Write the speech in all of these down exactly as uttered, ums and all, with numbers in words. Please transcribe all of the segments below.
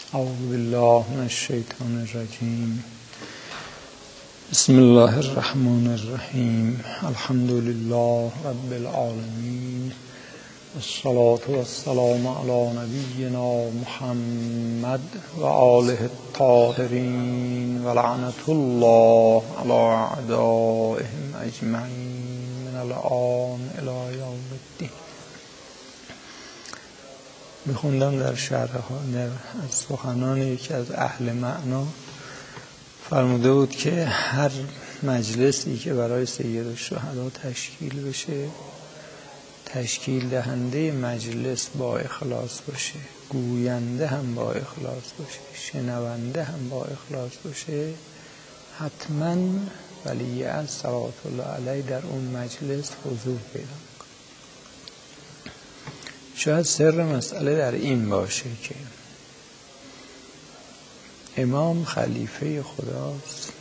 اعوذ بالله من الشیطان الرجیم. بسم الله الرحمن الرحیم. الحمد لله رب العالمین. الصلاة والسلام علی نبینا محمد و آله الطاهرین و لعنة الله علی اعدائهم اجمعین من الآن الی یوم الدین. میخوندم در شرح ها از سخنان یکی از اهل معنا فرموده بود که هر مجلسی که برای سید الشهدا تشکیل بشه، تشکیل دهنده مجلس با اخلاص باشه، گوینده هم با اخلاص باشه، شنونده هم با اخلاص باشه، حتما ولی از صلوات الله علیه در اون مجلس حضور پیدا میکنه. شاید سر مسئله در این باشه که امام خلیفه خداست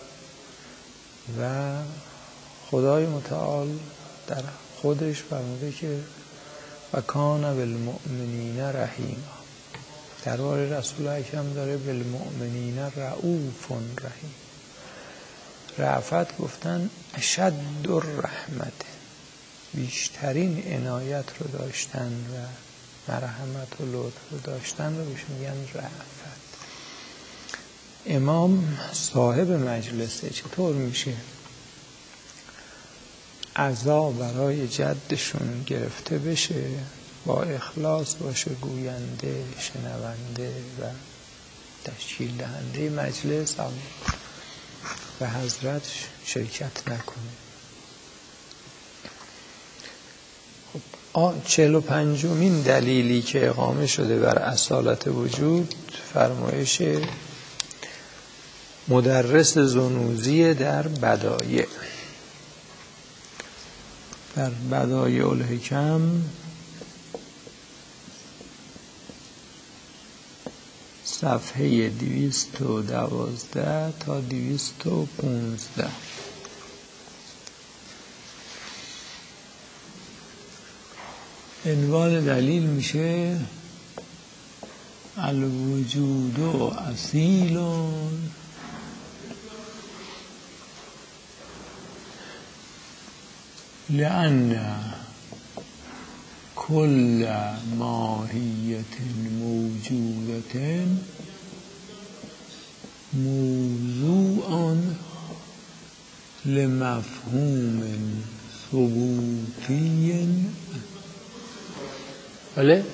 و خدای متعال در خودش فرموده که و کان بالمؤمنین رحیما. درباره رسول اکرم داره بالمؤمنین رؤوف رحیم. رأفت گفتن اشد الرحمت، بیشترین عنایت رو داشتن و مرحمت و لطف رو داشتن رو بهش میگن رأفت. امام صاحب مجلسه، چطور میشه عزا برای جدشون گرفته بشه، با اخلاص باشه، گوینده، شنونده و تشکیل دهنده مجلس، اما به حضرت شرکت نکنه. چهل و پنجمین دلیلی که اقامه شده بر اصالت وجود فرمایش مدرس زنوزی در بدایع. در بدایع الحکم صفحه دویست و دوازده تا دویست و پونزده. عنوان دلیل میشه الوجود اصیل لأن كل ماهیت موجودة موضوع لمفهوم ثبوتی. بله؟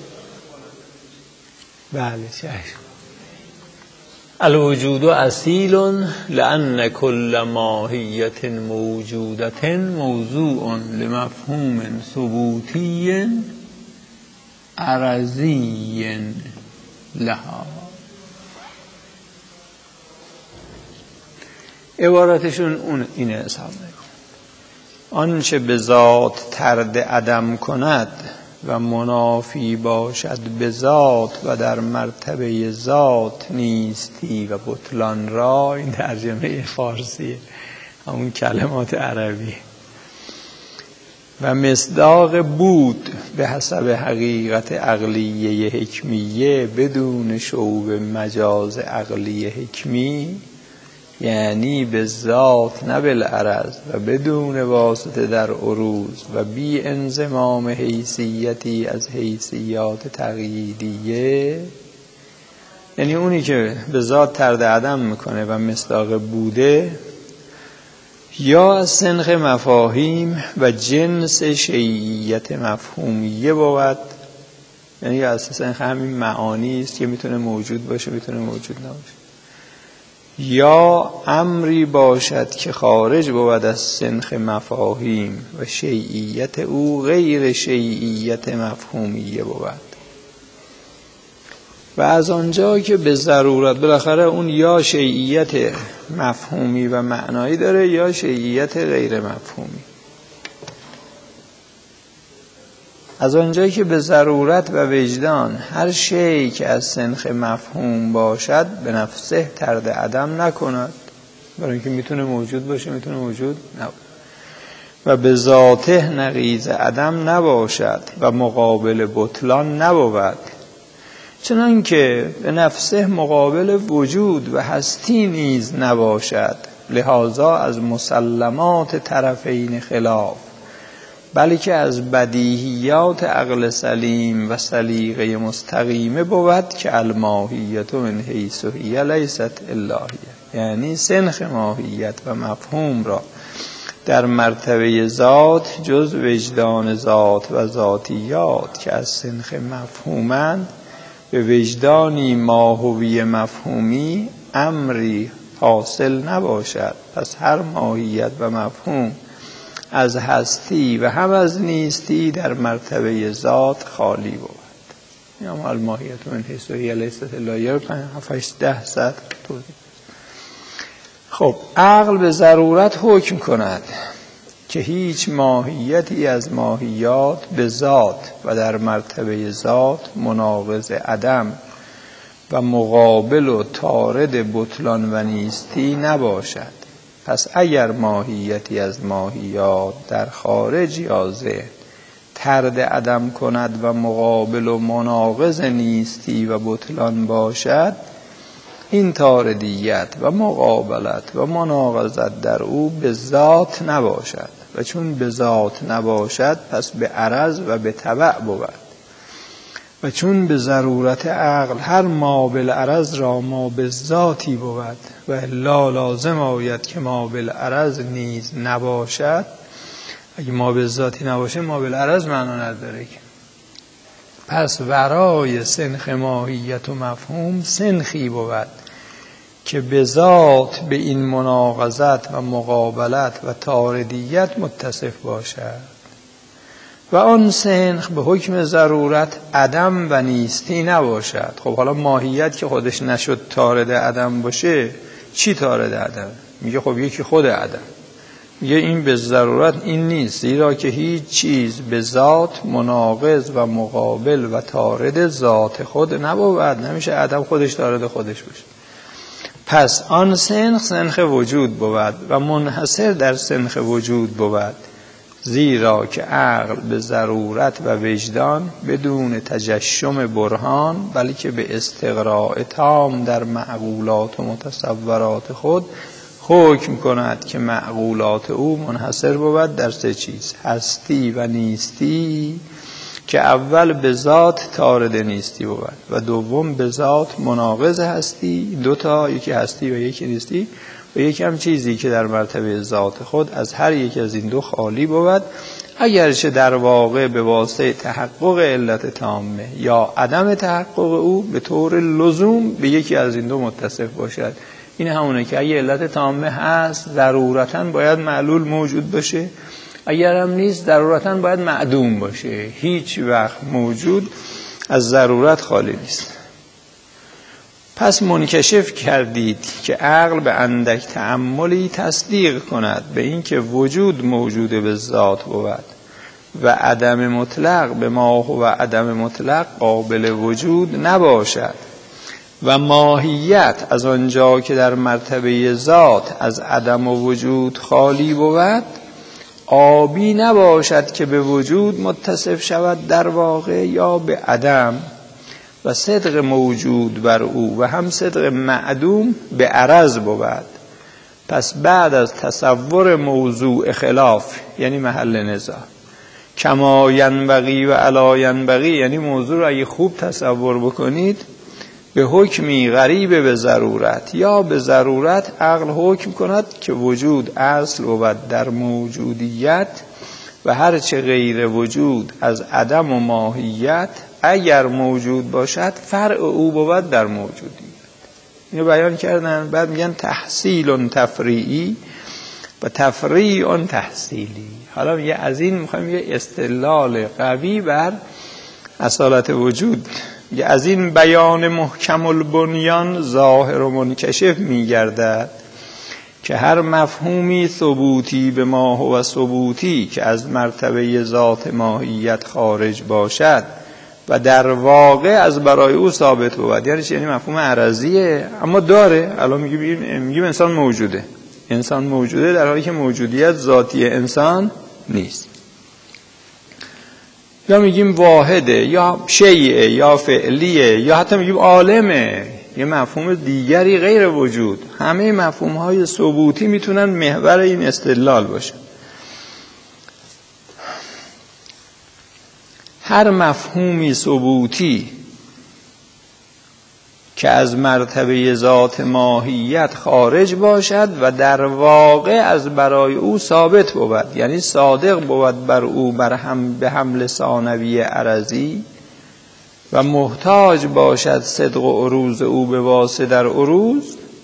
بله چشم. الوجود اصیل لأن كل ماهیت موجودة موضوع لمفهوم ثبوتی عرضی لها. عبارتشون اون اینه حساب نکن. آنچه به ذات طرد عدم کند و منافی باشد به ذات و در مرتبه ذات نیستی و بطلان را، این ترجمه فارسیه، همون کلمات عربی. و مصداق بود به حسب حقیقت عقلیه حکمیه بدون شعوب مجاز عقلی حکمی، یعنی به ذات نه بالعرض و بدون واسطه در عروض و بی انضمام حیثیتی از حیثیات تقییدیه، یعنی اونی که به ذات طرد عدم میکنه و مصداق بوده، یا از سنخ مفاهیم و جنس شیعیت مفهومیه بود، یعنی یا از سنخ همین معانی است که میتونه موجود باشه میتونه موجود نباشه، یا امری باشد که خارج بود از سنخ مفاهیم و شیعیت او غیر شیعیت مفهومیه بود. و از آنجا که به ضرورت بالاخره اون یا شیعیت مفهومی و معنایی داره یا شیعیت غیر مفهومی. از آنجایی که به ضرورت و وجدان هر شیء که از سنخ مفهوم باشد به نفسه طرد عدم نکند، برای اینکه میتونه موجود باشه میتونه موجود نباشه، و به ذاته نقیض عدم نباشد و مقابل بطلان نبود، چنان که به نفسه مقابل وجود و هستی نیز نباشد، لحاظا از مسلمات طرفین خلاف، بلکه از بدیهیات عقل سلیم و سلیقه مستقیمه بود که الماهیت من حیث هی لیست الا هی، یعنی سنخ ماهیت و مفهوم را در مرتبه ذات جز وجدان ذات و ذاتیات که از سنخ مفهومند به وجدانی ماهوی مفهومی امری حاصل نباشد. پس هر ماهیت و مفهوم از هستی و هم از نیستی در مرتبه ذات خالی بود. یا مال ماهیت من حیث هی لیست الا هی هفت ده صد توضیح. خب عقل به ضرورت حکم کند که هیچ ماهیتی از ماهیات به ذات و در مرتبه ذات مناقض عدم و مقابل و طارد بطلان و نیستی نباشد. پس اگر ماهیتی از ماهیات در خارج یا ذهن طرد عدم کند و مقابل و مناقض نیستی و بطلان باشد، این طاردیت و مقابلت و مناقضت در او به ذات نباشد و چون به ذات نباشد پس به عرض و به تبع بود و چون به ضرورت عقل هر ما بالعرض را ما به ذاتی بود و الا لازم آید که ما بالعرض نیز نباشد. اگه ما به ذاتی نباشه ما بالعرض معنا نداره. پس ورای سنخ ماهیت و مفهوم سنخی بود که به ذات به این مناقضت و مقابلت و طاردیت متصف باشد و آن سنخ به حکم ضرورت عدم و نیستی نباشد. خب حالا ماهیت که خودش نشد طارد عدم باشه، چی طارد عدم؟ میگه خب یکی خود عدم. میگه این به ضرورت این نیست، زیرا که هیچ چیز به ذات مناقض و مقابل و طارد ذات خود نبود، نمیشه عدم خودش طارد خودش باشه. پس آن سنخ سنخ وجود بود و منحصر در سنخ وجود بود، زیرا که عقل به ضرورت و وجدان بدون تجشم برهان بلکه به استقراء تام در معقولات و متصورات خود حکم کند که معقولات او منحصر بود در سه چیز: هستی و نیستی که اول به ذات طارد نیستی بود و دوم به ذات مناقض هستی، دو تا، یکی هستی و یکی نیستی، و یکی هم چیزی که در مرتبه ذات خود از هر یک از این دو خالی بود، اگرچه در واقع به واسطه تحقق علت تامه یا عدم تحقق او به طور لزوم به یکی از این دو متصف باشد. این همونه که اگه علت تامه هست ضرورتاً باید معلول موجود باشه، اگر هم نیست ضرورتاً باید معدوم باشه. هیچ وقت موجود از ضرورت خالی نیست. پس منکشف کردید که عقل به اندک تأملی تصدیق کند به این که وجود موجود به ذات بود و عدم مطلق به ما و عدم مطلق قابل وجود نباشد و ماهیت از آنجا که در مرتبه ذات از عدم و وجود خالی بود آبی نباشد که به وجود متصف شود در واقع یا به عدم، و صدق موجود بر او و هم صدق معدوم به عرض بود. پس بعد از تصور موضوع خلاف یعنی محل نزاع، کما ینبغی و علا ینبغی، یعنی موضوع رو اگه خوب تصور بکنید به حکمی غریب به ضرورت یا به ضرورت عقل حکم کند که وجود اصل بود در موجودیت و هرچه غیر وجود از عدم و ماهیت اگر موجود باشد فرع او بود در موجودیت. اینو بیان کردن. بعد میگن تحصیل تفریعی و تفریع تحصیلی. حالا میگه از این میخوایم یه استدلال قوی بر اصالت وجود، میگه از این بیان محکم البنیان ظاهر و منکشف میگردد که هر مفهومی ثبوتی به ما هو ثبوتی که از مرتبه ذات ماهیت خارج باشد و در واقع از برای او ثابت بود. یعنی چی؟ یعنی مفهوم عرضیه اما داره. الان میگیم میگیم انسان موجوده، انسان موجوده در حالی که موجودیت ذاتی انسان نیست. یا میگیم واحده یا شیعه یا فعلیه یا حتی میگیم عالمه، یه مفهوم دیگری غیر وجود. همه مفهوم‌های ثبوتی میتونن محور این استدلال باشه. هر مفهومی ثبوتی که از مرتبه ذات ماهیت خارج باشد و در واقع از برای او ثابت بود، یعنی صادق بود بر او بر هم به حمل ثانوی عرضی و محتاج باشد صدق و عروض او به واسطه در عروض،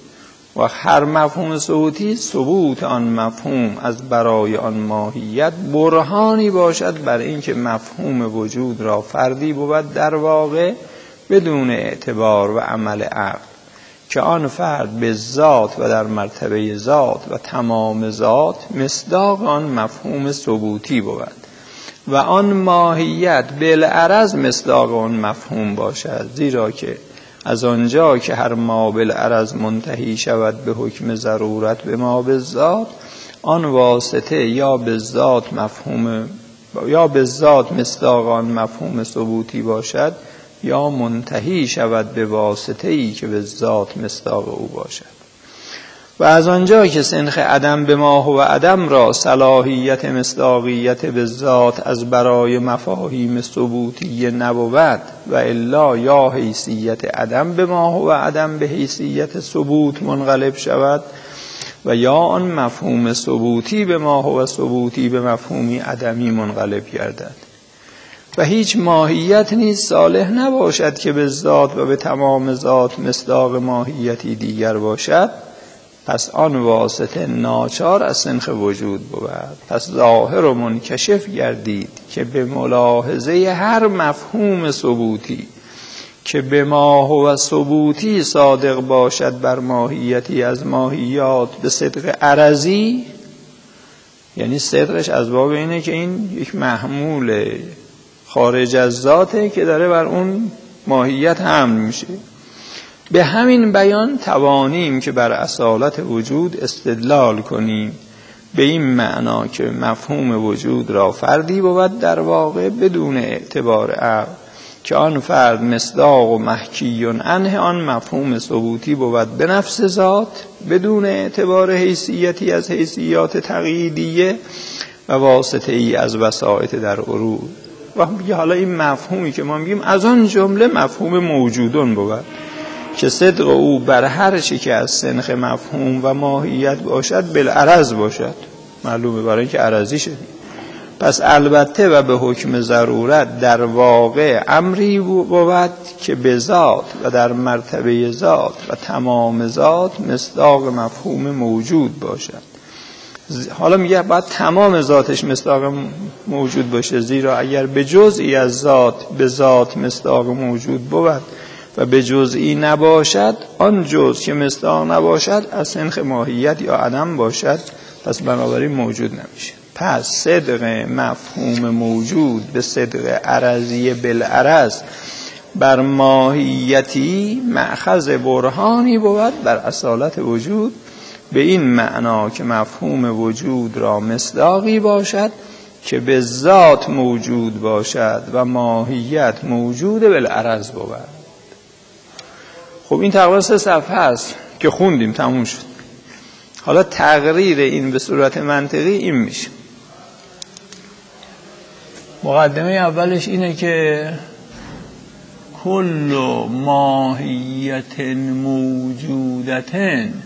و هر مفهوم ثبوتی ثبوت آن مفهوم از برای آن ماهیت برهانی باشد بر اینکه مفهوم وجود را فردی بود در واقع بدون اعتبار و عمل عقل، که آن فرد به ذات و در مرتبه ذات و تمام ذات مصداق آن مفهوم ثبوتی بود و آن ماهیت بالعرض مصداق آن مفهوم باشد، زیرا که از آنجا که هر ما بالعرض منتهی شود به حکم ضرورت به ما بالذات، آن واسطه یا به ذات مفهوم یا به ذات مصداق آن مفهوم ثبوتی باشد یا منتهی شود به واسطه‌ای که به ذات مصداق او باشد. و از آنجا که سنخ عدم به ما هو عدم را صلاحیت مصداقیت به ذات از برای مفاهیم ثبوتی نبود و الا یا حیثیت عدم به ما هو عدم به حیثیت ثبوت منقلب شود و یا آن مفهوم ثبوتی به ما هو ثبوتی به مفهومی عدمی منقلب گردد. و هیچ ماهیت نیز صالح نباشد که به ذات و به تمام ذات مصداق ماهیتی دیگر باشد، پس آن واسطه ناچار از سنخ وجود بود. پس ظاهر و منکشف گردید که به ملاحظه هر مفهوم ثبوتی که به ما هو ثبوتی صادق باشد بر ماهیتی از ماهیات به صدق عرضی، یعنی صدقش از باب اینه که این یک محمول خارج از ذاته که داره بر اون ماهیت حمل میشه، به همین بیان توانیم که بر اصالت وجود استدلال کنیم به این معنا که مفهوم وجود را فردی بود در واقع بدون اعتبار عقل، که آن فرد مصداق و محکی عنه آن مفهوم ثبوتی بود به نفس ذات بدون اعتبار حیثیتی از حیثیات تقییدیه و واسطه ای از وسائط در عروض. و حالا این مفهومی که ما میگیم از آن جمله مفهوم موجودون بود که صدق او بر هر چی که از سنخ مفهوم و ماهیت باشد بالعرض باشد، معلومه برای اینکه عرضی شدی. پس البته و به حکم ضرورت در واقع امری بود که به ذات و در مرتبه ذات و تمام ذات مصداق مفهوم موجود باشد. حالا میگه باید تمام ذاتش مصداق موجود باشه، زیرا اگر به جزئی از ذات به ذات مصداق موجود بود و به جزئی نباشد، آن جزء که مصداق نباشد از سنخ ماهیت یا عدم باشد، پس بنابراین موجود نمیشه. پس صدق مفهوم موجود به صدق عرضی بالعرض بر ماهیتی مأخذ برهانی بود بر اصالت وجود، به این معنا که مفهوم وجود را مصداقی باشد که به ذات موجود باشد و ماهیت موجود بالعرض بود. خب این تقریبا سه صفحه است که خوندیم تموم شد. حالا تقریر این به صورت منطقی این میشه. مقدمه اولش اینه که کل ماهیت موجودتن،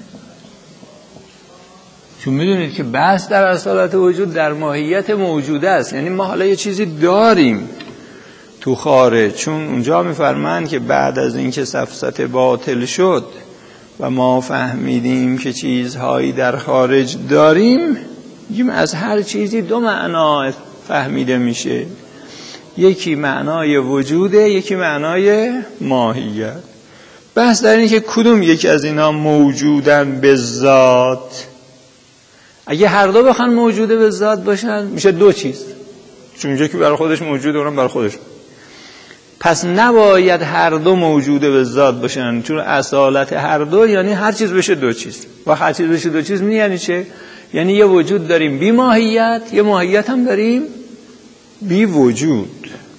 چون میدونید که بحث در اصالت وجود در ماهیت موجوده است، یعنی ما حالا یه چیزی داریم تو خارج، چون اونجا میفرمایند که بعد از اینکه سفسطه باطل شد و ما فهمیدیم که چیزهایی در خارج داریم، میگیم از هر چیزی دو معنا فهمیده میشه، یکی معنای وجوده، یکی معنای ماهیت. بحث در اینه که کدوم یکی از اینا موجودن به ذات. اگه هر دو بخوان موجوده به ذات باشن میشه دو چیز، چون اینجا که برای خودش موجوده اونم برای خودش. پس نباید هر دو موجوده به ذات باشن، چون اصالت هر دو یعنی هر چیز بشه دو چیز. و هر چیز بشه دو چیز یعنی چه؟ یعنی یه وجود داریم بی ماهیت، یه ماهیت هم داریم بی وجود.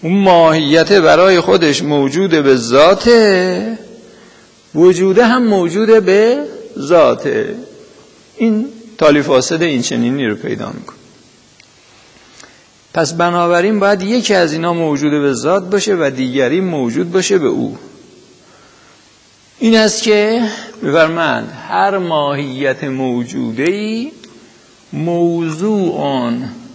اون ماهیت برای خودش موجود به ذاته، وجوده هم موجود به ذاته. این تالی فاسد این چنینی رو پیدا میکنه. پس بنابراین باید یکی از اینا موجود به ذات باشه و دیگری موجود باشه به او. این است که می‌فرمایند هر ماهیت موجوده‌ای موضوع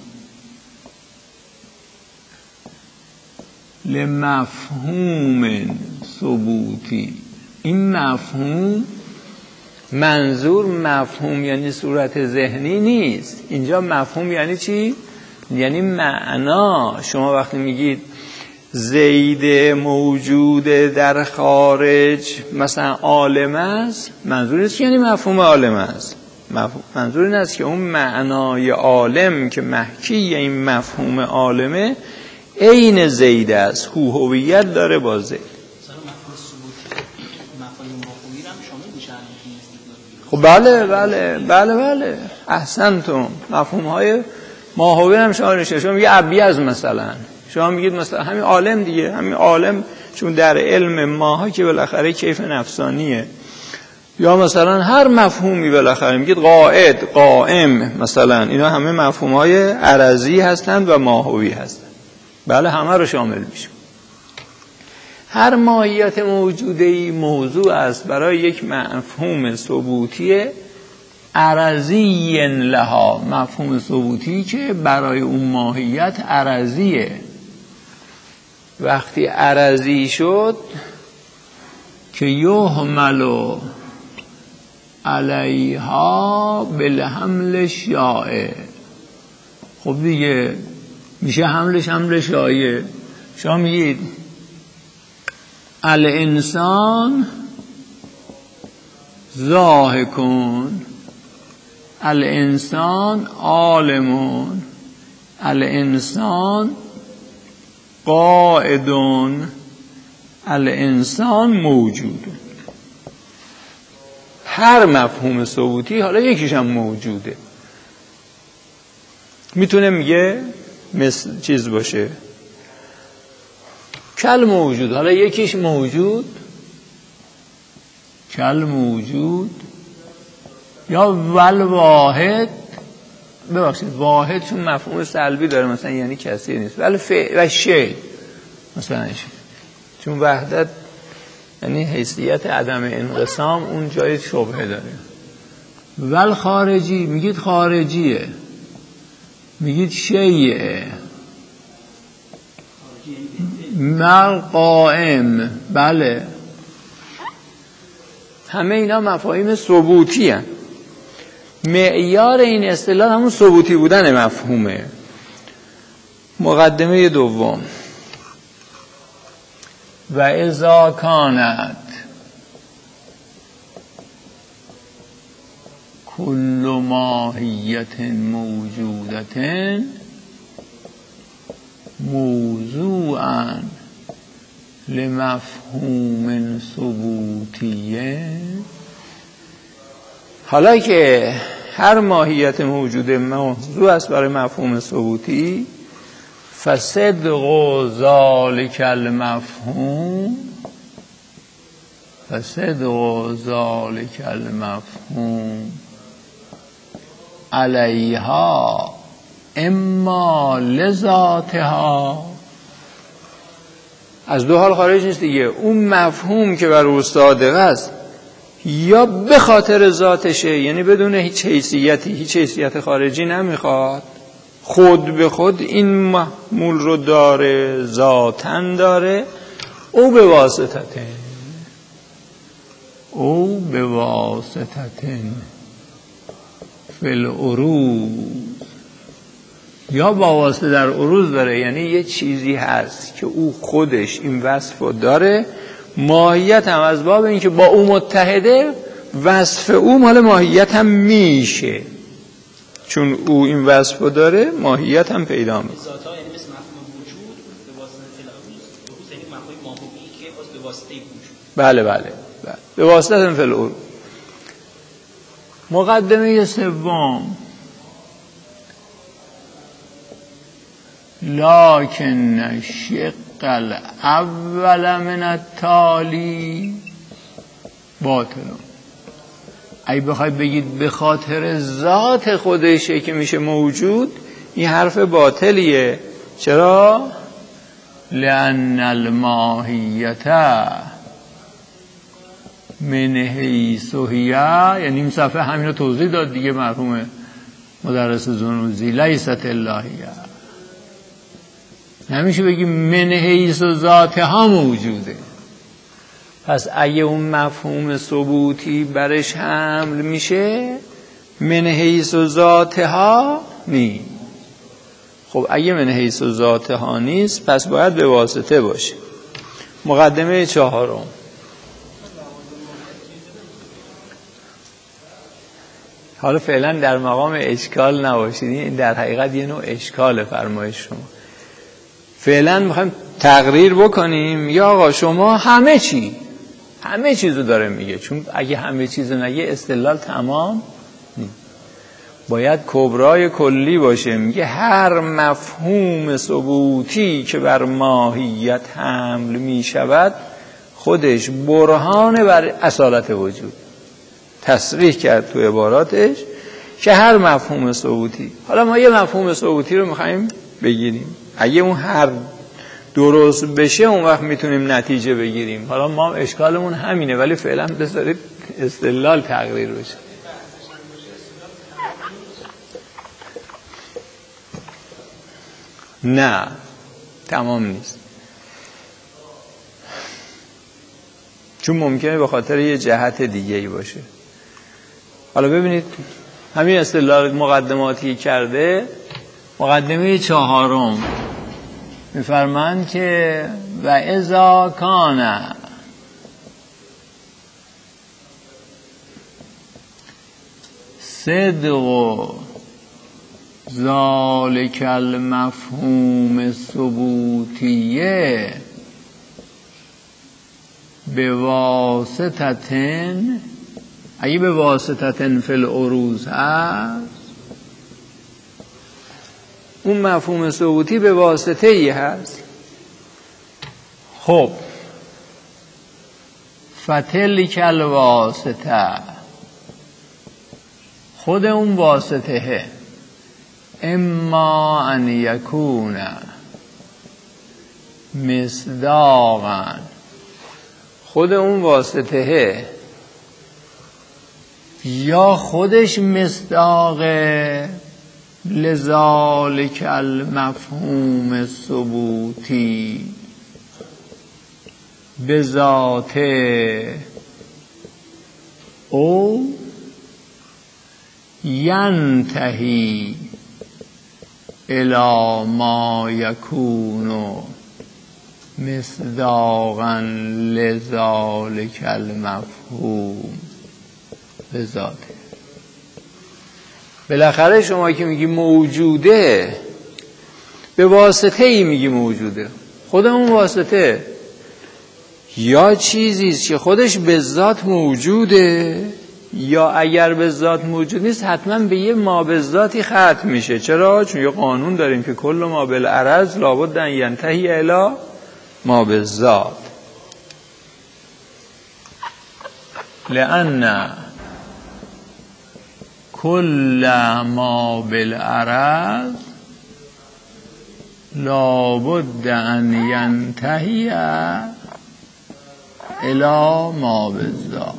لمفهوم ثبوتی. این مفهوم، منظور مفهوم یعنی صورت ذهنی نیست. اینجا مفهوم یعنی چی؟ یعنی معنا. شما وقتی میگید زید موجود در خارج مثلا عالم است، منظور نیست که یعنی مفهوم عالم است. منظور این است که اون معنای عالم که محکی این مفهوم عالمه عین زید است، هو هویت داره با زید. خب بله بله بله بله احسنتم. مفهوم های ماهوی هم شما نشه. شما میگه ابیض مثلا، شما میگید مثلا همین عالم دیگه، همین عالم چون در علم ماها که بالاخره کیف نفسانیه، یا مثلا هر مفهومی بالاخره میگید قائد، قائم مثلا، اینا همه مفهوم های عرضی هستند و ماهوی هستند. بله همه رو شامل میشه. هر ماهیت موجوده‌ای موضوع است برای یک مفهوم ثبوتی عرضی لها، مفهوم ثبوتی که برای اون ماهیت عرضیه. وقتی عرضی شد که یحمل علیها بالحمل شایع، خب دیگه میشه حملش حمل شایع. شما میگید الانسان ضاحکون، الانسان عالمون، الانسان قائدون، الانسان موجود. هر مفهوم ثبوتی حالا یکیش هم موجوده. میتونه میگه مثل چیز باشه کل موجود، حالا یکیش موجود کل موجود، یا ول واحد. ببخشید واحد چون مفهوم سلبی داره مثلا یعنی کسی نیست، ولی ف و شی مثلا شی. چون وحدت یعنی حیثیت عدم انقسام، اون جای شبهه داره. ول خارجی میگید خارجیه، میگید شیعه. مل قائم، بله همه اینا مفاهیم ثبوتی هستند. معیار این اصطلاح همون ثبوتی بودن مفهومه. مقدمه دوم و اذا کانت کل ماهیت موجودت موضوعا لمفهوم ثبوتیه. حالا که هر ماهیت موجود موضوع است برای مفهوم ثبوتی، فصدق ذالک المفهوم فصدق ذالک المفهوم علیها اما لذاتها. از دو حال خارج نیست دیگه. اون مفهوم که بر او صادق است یا به خاطر ذاتشه، یعنی بدون هیچ حیثیتی، هیچ حیثیت خارجی نمیخواد، خود به خود این محمول رو داره، ذاتن داره، او به واسطتن او به واسطتن فی العروض، یا با واسطه در عروض داره، یعنی یه چیزی هست که او خودش این وصف رو داره، ماهیت هم از باب این که با او متحده، وصف او مال ماهیت هم میشه، چون او این وصف رو داره ماهیت هم پیدا میشه. ذات‌ها یعنی مثل مفهوم وجود به واسطه العروض، عروض یعنی مفهوم ماهویی که باز به واسطه وجود. بله بله بله به واسطه فی العروض. مقدمه سوم لکن شق الاول من التالی باطل. اگه بخواید بگید به خاطر ذات خودشه که میشه موجود، این حرف باطلیه. چرا؟ لأن الماهیت من حیث هی، یعنی این صفحه همین رو توضیح داد دیگه مرحوم مدرس زنوزی، لیست اللهیه. نمیشه بگیم من حیث و ذاتها موجوده. پس اگه اون مفهوم ثبوتی برش حمل میشه، من حیث و ذاتها نیست. خب اگه من حیث و ذاتها نیست، پس باید به واسطه باشه. مقدمه چهارم. حالا فعلا در مقام اشکال نباشید، این در حقیقت یه نوع اشکال فرمایش شما. فعلا میخوایم تقریر بکنیم یا آقا شما همه چی همه چیزو داره میگه، چون اگه همه چیزو نگه استدلال تمام نیست. باید کبرای کلی باشه. میگه هر مفهوم ثبوتی که بر ماهیت حمل میشود خودش برهان بر اصالت وجود. تصریح کرد تو عباراتش که هر مفهوم ثبوتی، حالا ما یه مفهوم ثبوتی رو میخوایم بگیریم، اگه اون هر درست بشه اون وقت میتونیم نتیجه بگیریم. حالا ما اشکالمون همینه، ولی فعلا بذارید استدلال تقریر بشه. نه تمام نیست، چون ممکنه به خاطر یه جهت دیگه ای باشه. حالا ببینید همین استدلال مقدماتی کرده. مقدمه چهارم میفرمایند که و اذا کان صدق ذالک المفهوم ثبوتیه به واسطتن، اگه به واسطتن فی العروض هست، اون مفهوم ثبوتی به واسطه ای هست. خب فتلک الواسطه، خود اون واسطه اما ان یکون مصداقا، خود اون واسطه یا خودش مصداقه لذالک المفهوم ثبوتی به ذاته، او ینتهی الی ما یکون مصداقا لذالک المفهوم به ذاته. بالاخره شما که میگی موجوده، به واسطه ای میگی موجوده. خودمون واسطه یا چیزیست که خودش به ذات موجوده، یا اگر به ذات موجود نیست حتما به یه ما به ذاتی ختم میشه. چرا؟ چون یه قانون داریم که کل ما بالعرض لابد ان ینتهی الی ما به ذات، لأن کل ما بالعرض لابد ان ینتهی الی ما بالذات.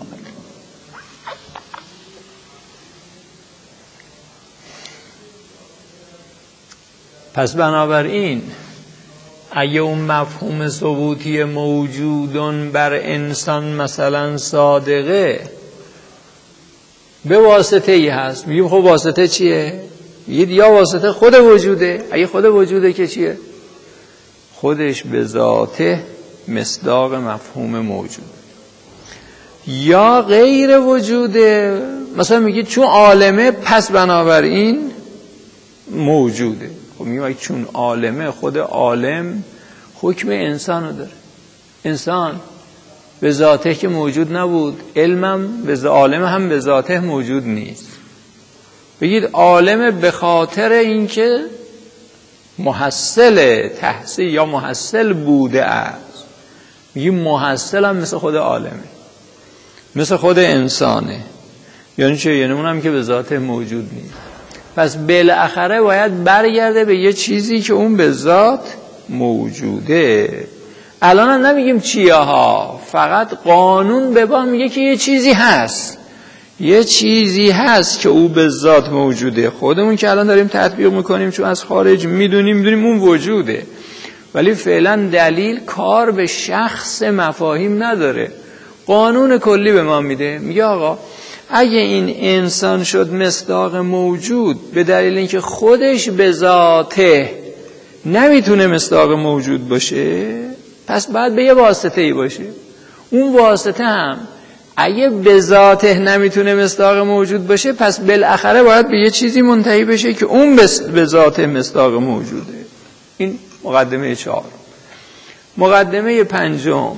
پس بنابراین اگه اون مفهوم ثبوتی موجودون بر انسان مثلا صادقه، به واسطه ای هست، میگیم خب واسطه چیه؟ میگید یا واسطه خود وجوده. اگه خود وجوده که چیه؟ خودش به ذاته مصداق مفهوم موجود. یا غیر وجوده، مثلا میگید چون عالمه پس بنابراین موجوده. خب میگه چون عالمه، خود عالم حکم انسانو داره. انسان به ذاته که موجود نبود، علمم به عالم هم به ذاته موجود نیست. بگید عالم به خاطر اینکه محصل تحصیل یا محصل بوده است. میگیم محصل هم مثل خود عالمه، مثل خود انسانه. یعنی چه؟ یعنی اونم که به ذات موجود نیست. پس بالاخره باید برگرده به یه چیزی که اون به ذات موجوده. الان هم نمیگیم چیه ها، فقط قانون به با میگه که یه چیزی هست، یه چیزی هست که او به ذات موجوده. خودمون که الان داریم تطبیق میکنیم چون از خارج میدونیم میدونیم اون وجوده، ولی فعلا دلیل کار به شخص مفاهیم نداره. قانون کلی به ما میده، میگه آقا اگه این انسان شد مصداق موجود به دلیل اینکه خودش به ذاته نمیتونه مصداق موجود باشه، پس باید به یه واسطه‌ای باشه. اون واسطه هم اگه به ذاته نمیتونه مصداق موجود باشه، پس بالاخره باید به یه چیزی منتهی بشه که اون به ذاته مصداق موجوده. این مقدمه چهار. مقدمه پنجم،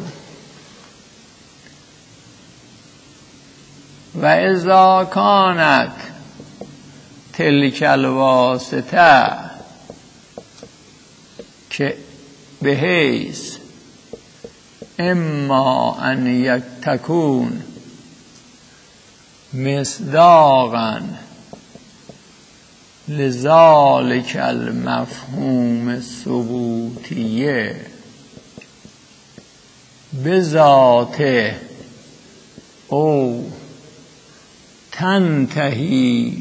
و اذا کانت تلک الواسطه که به حیث اما ان یک تکون مصداقا لذالک المفهوم الثبوتیه بذاته او تنتهی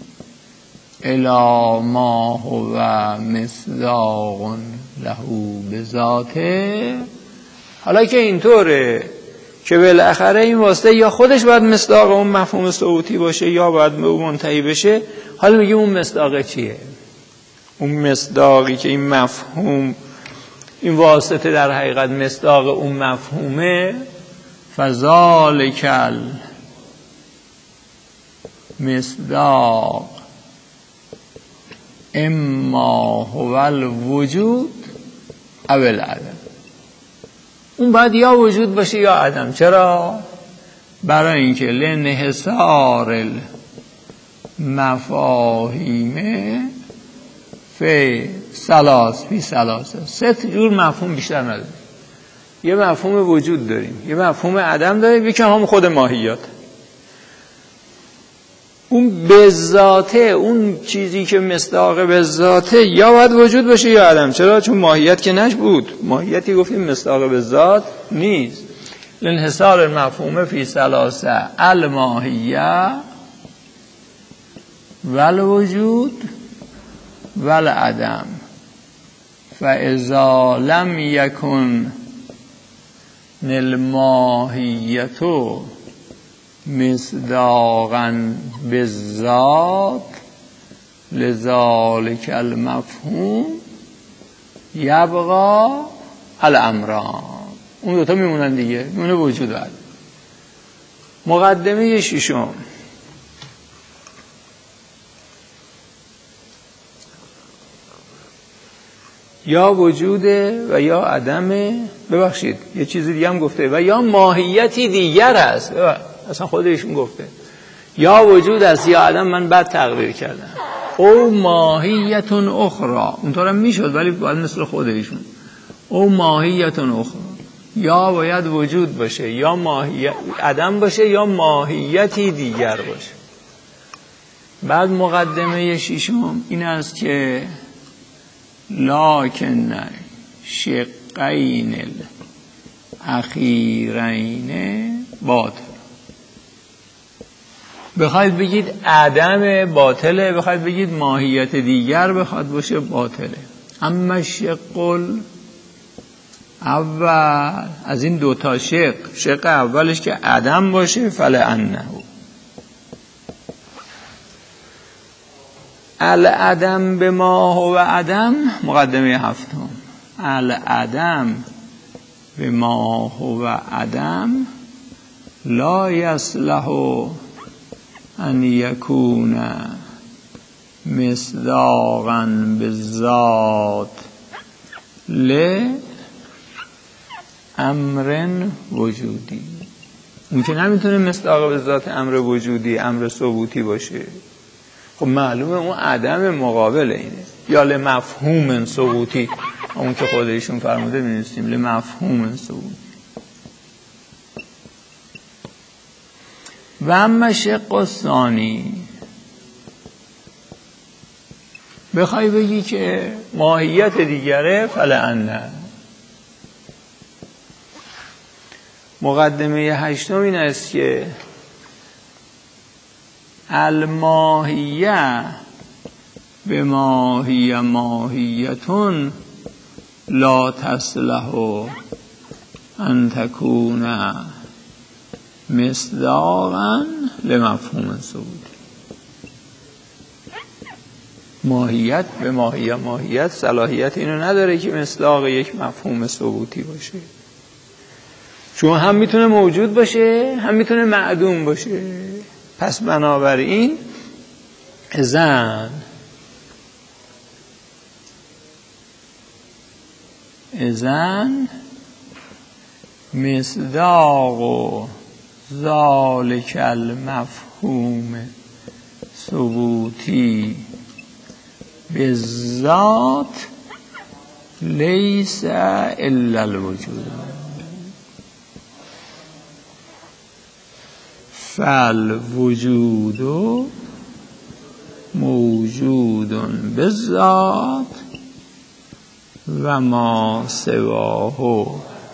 الی ما هو مصداق له بذاته. حالا که اینطوره که بالاخره این واسطه یا خودش باید مصداق اون مفهوم ثبوتی باشه یا باید به اون منتهی بشه، حالا میگیم اون مصداق چیه؟ اون مصداقی که این مفهوم، این واسطه در حقیقت مصداق اون مفهومه، فذالک مصداق اما هو الوجود او العدم. اون باید یا وجود باشه یا عدم. چرا؟ برای اینکه لانحصار المفاهیم فی ثلاث فی ثلاثه، سه جور مفهوم بیشتر نداریم. یه مفهوم وجود داریم، یه مفهوم عدم داریم، یکی هم خود ماهیت. اون به ذاته، اون چیزی که مصداق به ذاته یا باید وجود باشه یا عدم. چرا؟ چون ماهیت که نش بود، ماهیتی گفتیم مصداق به ذات نیست. لانحصار المفهوم فی ثلاثه الماهیه والوجود والعدم، فاذا لم یکن الماهیه مصداقا بالذات لذالک المفهوم یبقى الامران. اون دوتا میمونن دیگه، میمونه وجود عدم. مقدمه ششم، یا وجوده و یا عدمه. ببخشید یه چیزی دیگه هم گفته، و یا ماهیتی دیگر است. اصلا خودشون گفته یا وجود است یا عدم، من بعد تغییر کردم. او ماهیت اخرى، اونطور هم میشد ولی باید مثل خودشون. او ماهیت اخرى، یا باید وجود باشه یا ماهیت عدم باشه یا ماهیتی دیگر باشه. بعد مقدمه ششم این است که لکن شقین الاخیرین باطل. بخواید بگید عدم باطله، بخواید بگید ماهیت دیگر بخواد باشه باطله. اما شق اول، از این دوتا شق، شق اولش که عدم باشه فلعنه العدم به ما هو عدم. مقدمه هفتم، العدم به ما هو عدم لا یصلح ان یکون مصداقا بالذات لامر وجودی. اون که نمیتونه مصداق به ذات امر وجودی، امر ثبوتی باشه. خب معلومه اون عدم مقابل اینه. یا لمفهوم ثبوتی، اون که خودشون فرموده می‌نویسیم لمفهوم ثبوتی. و اما شق الثانی، بخوای بگی که ماهیت دیگره فلعنه. مقدمه هشتم این است که الماهیه به ماهیه ماهیتون لا تصلح ان تکون مصداقا لمفهوم ثبوتی. ماهیت به ماهیه ماهیت صلاحیت اینو نداره که مصداق یک مفهوم ثبوتی باشه، چون هم میتونه موجود باشه هم میتونه معدوم باشه. پس بنابراین اذن اذن مصداق ذالک المفهوم ثبوتی به ذات لیس الا الوجود فالوجود موجود به ذات و ما سواه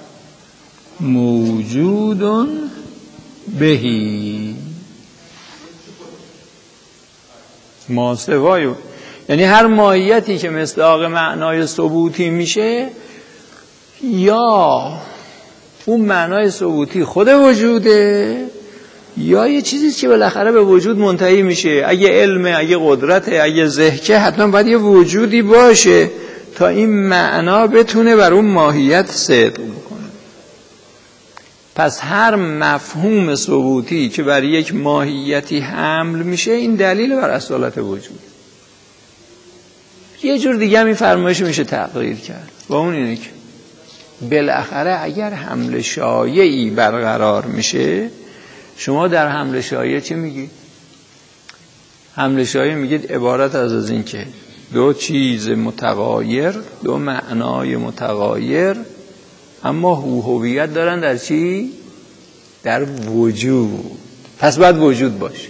موجود بهی. ما سوای یعنی هر ماهیتی که مصداق معنای ثبوتی میشه، یا اون معنای ثبوتی خود وجوده یا یه چیزی که بالاخره به وجود منتهی میشه. اگه علمه، اگه قدرته، اگه ذهنه، حتما باید یه وجودی باشه تا این معنا بتونه بر اون ماهیت صدق بکنه. پس هر مفهوم ثبوتی که بر یک ماهیتی حمل میشه، این دلیل بر اصالت وجود. یه جور دیگه هم این فرمایش میشه تغییر کرد، و اون اینه که بالاخره اگر حمل شایعی برقرار میشه، شما در حمل شایع چی میگید؟ حمل شایع میگید عبارت از از این که دو چیز متغایر، دو معنای متغایر، اما هویت دارن در چی؟ در وجود. پس باید وجود باشه.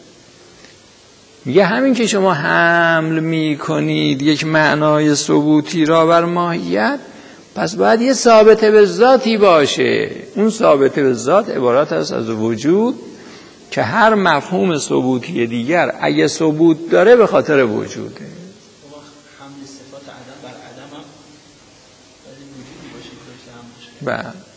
میگه همین که شما حمل میکنید یک معنای ثبوتی را بر ماهیت، پس باید یه ثابت به ذاتی باشه. اون ثابت به ذات عبارت است از وجود، که هر مفهوم ثبوتی دیگر اگه ثبوت داره به خاطر وجوده. حمل صفات عدم بر عدم هم باید وجودی باشه که داشته هم باشه.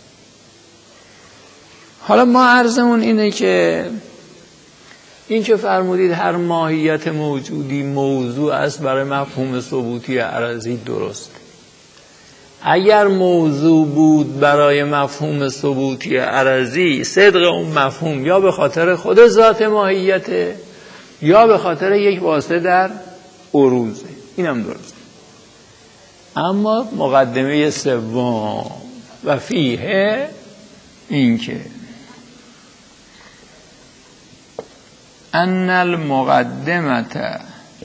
حالا ما عرضمون اینه که این که فرمودید هر ماهیت موجودی موضوع است برای مفهوم ثبوتی عرضی، درست. اگر موضوع بود برای مفهوم ثبوتی عرضی، صدق اون مفهوم یا به خاطر خود ذات ماهیته یا به خاطر یک واسطه در عروضه. اینم درست. اما مقدمه سوم و فیه این که ان المقدمه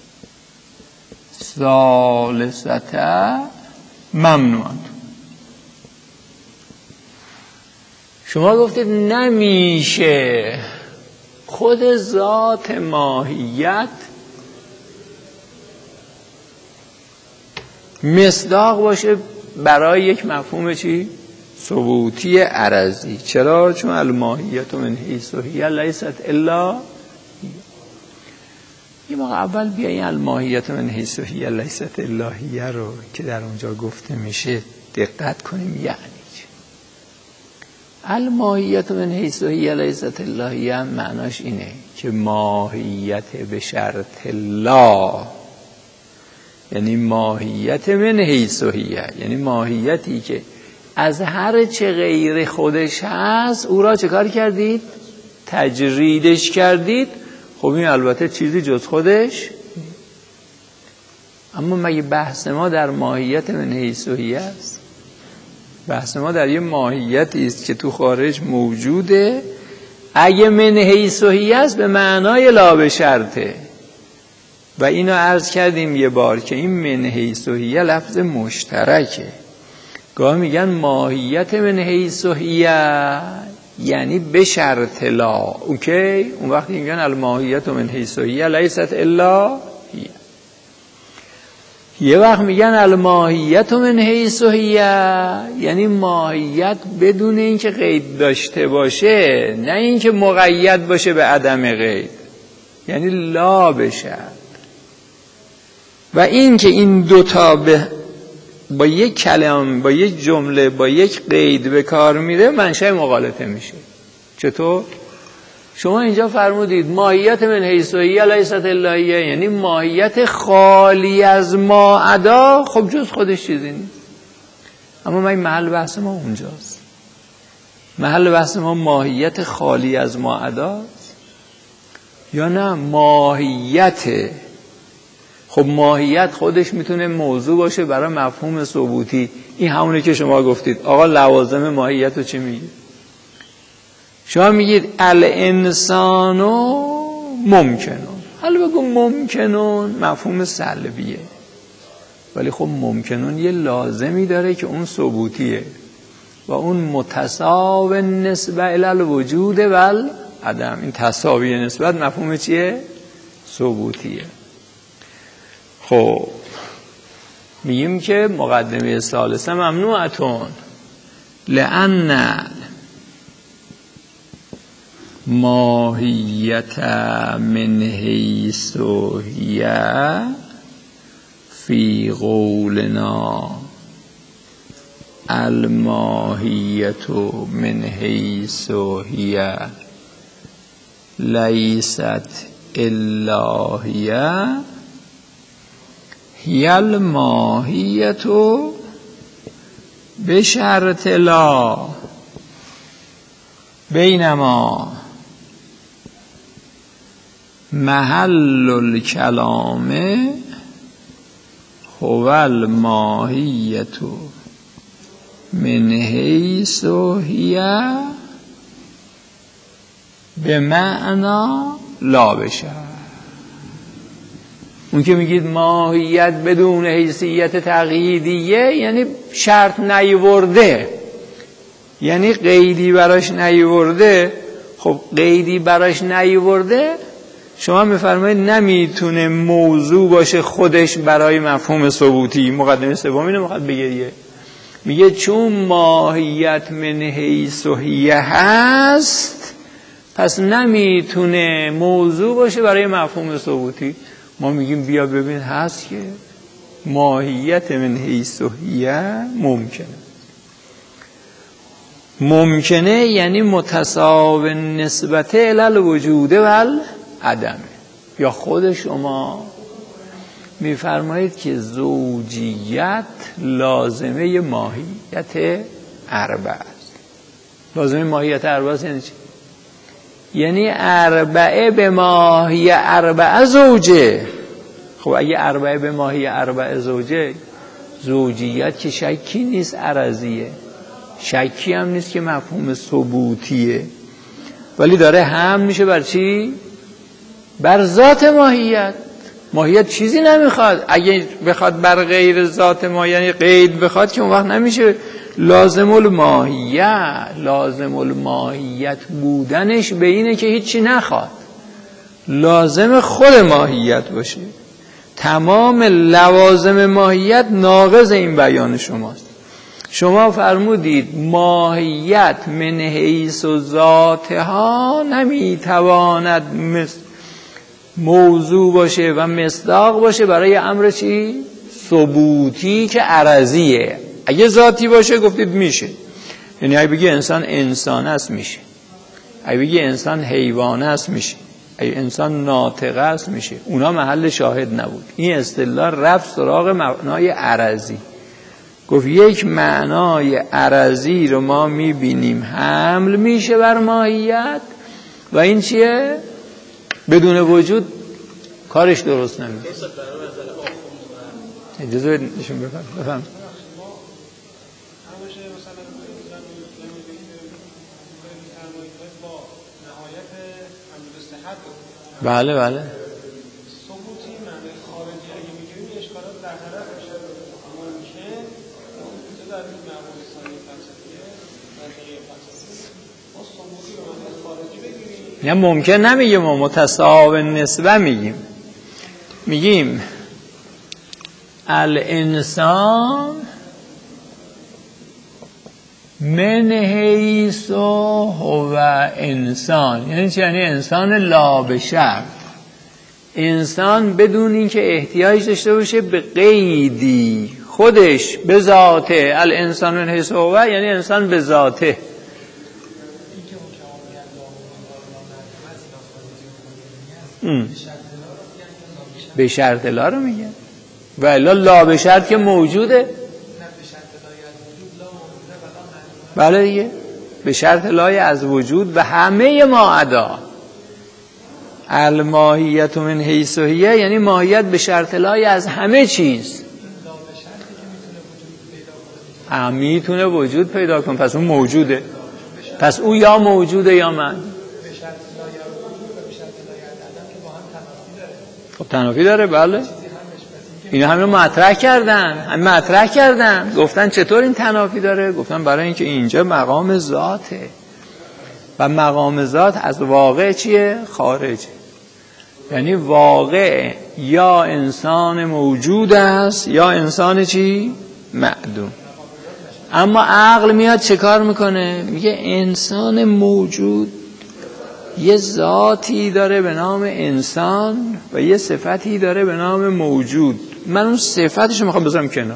ثالثه ممنوعه. شما گفتید نمیشه خود ذات ماهیت مصداق باشه برای یک مفهوم چی؟ ثبوتی عرضی. چرا؟ چون الماهیت من حیث هی لیست الا. یه موقع اول بیاین الماهیت من حیث هی لیست الا هی رو که در اونجا گفته میشه دقت کنیم. یعنی چه؟ الماهیت من حیث هی لیست الا هی معناش اینه که ماهیت به شرط لا، یعنی ماهیت من حیث هی، یعنی ماهیتی که از هر چه غیر خودش هست او را چه کار کردید؟ تجریدش کردید. خب این البته چیزی جز خودش. اما مگه بحث ما در ماهیت من حیث هی است؟ بحث ما در یه ماهیتی است که تو خارج موجوده. اگه من حیث هی است به معنای لا به شرطه. و اینو عرض کردیم یه بار که این من حیث و هیه لفظ مشترکه. گاه میگن ماهیت من حیث و هیه یعنی به شرط لا، اوکی؟ اون وقتی میگن الماهیت من حیث و هیه لیست الا هیه. یه وقت میگن الماهیت من حیث و هیه یعنی ماهیت بدون اینکه قید داشته باشه، نه اینکه مقید باشه به عدم قید، یعنی لا بشه. و این که این دوتا به با یک کلام، با یک جمله، با یک قید به کار میره، منشأ مغالطه میشه. چطور؟ شما اینجا فرمودید ماهیت من حیث و هیه لیست الا هیه، یعنی ماهیت خالی از ما عدا، خب جز خودش چیزی نیست. اما من محل بحث ما اونجاست. محل بحث ما ماهیت خالی از ما عداست یا نه ماهیت. خب ماهیت خودش میتونه موضوع باشه برای مفهوم ثبوتی. این همونه که شما گفتید. آقا لوازم ماهیت رو چی میگید؟ شما میگید الانسانو ممکنون. حالا بگو ممکنون مفهوم سلبیه، ولی خب ممکنون یه لازمی داره که اون ثبوتیه و اون متساو نسبه الی الوجود و العدم. این تساوی نسبت مفهوم چیه؟ ثبوتیه. خب میگیم که مقدمه ثالثه ممنوعتون لأن ماهیت من حیث هیه فی قولنا الماهیت من حیث هیه لیست الا هیه هی الماهیت بشرط لا بینما محل الکلام هو الماهیت من حیث هیه به معنا لا بشه. اون که میگید ماهیت بدون حیثیت تقییدیه یعنی شرط نیورده، یعنی قیدی براش نیورده. خب قیدی براش نیورده شما میفرمایید نمیتونه موضوع باشه خودش برای مفهوم ثبوتی. مقدمه سوم اینو میخواد بگه، میگه چون ماهیت من حیث هیه هست پس نمیتونه موضوع باشه برای مفهوم ثبوتی. ما میگیم بیا ببین هست که ماهیت من حیث هیه ممکنه. ممکنه یعنی متساو نسبت الی الوجود و العدم. یا خود شما میفرمایید که زوجیت لازمه ماهیت اربعه است. لازمه ماهیت اربعه است یعنی چی؟ یعنی اربعه به ماهی اربعه زوجه. خب اگه اربعه به ماهی اربعه زوجه، زوجیت که شکی نیست عرضیه، شکی هم نیست که مفهوم ثبوتیه، ولی داره هم میشه بر چی؟ بر ذات ماهیت. ماهیت چیزی نمیخواد. اگه بخواد بر غیر ذات ما یعنی قید بخواد که اون وقت نمیشه لازم الماهیت. لازم الماهیت بودنش به اینه که هیچی نخواد، لازم خود ماهیت باشه. تمام لوازم ماهیت ناقض این بیان شماست. شما فرمودید ماهیت من حیث و ذاتها نمیتواند مثل موضوع باشه و مصداق باشه برای امر چی؟ ثبوتی که عرضیه. اگه ذاتی باشه گفتید میشه، یعنی اگه بگی انسان انسان است میشه، اگه بگی انسان حیوان است میشه، اگه انسان ناطق است میشه. اونا محل شاهد نبود. این اصطلاح رفت سراغ معنای عرضی. گفت یک معنای عرضی رو ما میبینیم حمل میشه بر ماهیت و این چیه؟ بدون وجود کارش درست نمیشه. اجازه بدید نشون بفهم بفهم بله بله ثبوتی معنی در این معمول ثانی فلسفیه منطقی فلسفی ما ثبوتی رو از خارجی بگیریم. نه ممکن نمیگیم، ما متساوی نسبه میگیم. میگیم الانسان من حیث هو انسان، یعنی چی؟ یعنی انسان لا بشرط، انسان بدون اینکه احتیاج داشته باشه به قیدی، خودش به ذاته. الانسان من حیث هو یعنی انسان به ذاته. به شرط لا رو میگه و الا لا به شرط که موجوده. بله دیگه، به شرط لای از وجود و همه ما عدا. الماهیت من حیث هی یعنی ماهیت به شرط لای از همه چیز. هم میتونه وجود پیدا کنه، پس اون موجوده، پس او یا موجوده یا من. خب تنافی داره. بله اینا همین مطرح کردن، همین مطرح کردن گفتن چطور این تنافی داره؟ گفتن برای اینکه اینجا مقام ذاته و مقام ذات از واقع چیه؟ خارجه. یعنی واقع یا انسان موجود است یا انسان چی؟ معدوم. اما عقل میاد چه کار میکنه؟ میگه انسان موجود یه ذاتی داره به نام انسان و یه صفتی داره به نام موجود. من اون صفتش رو میخوام بذارم کنار.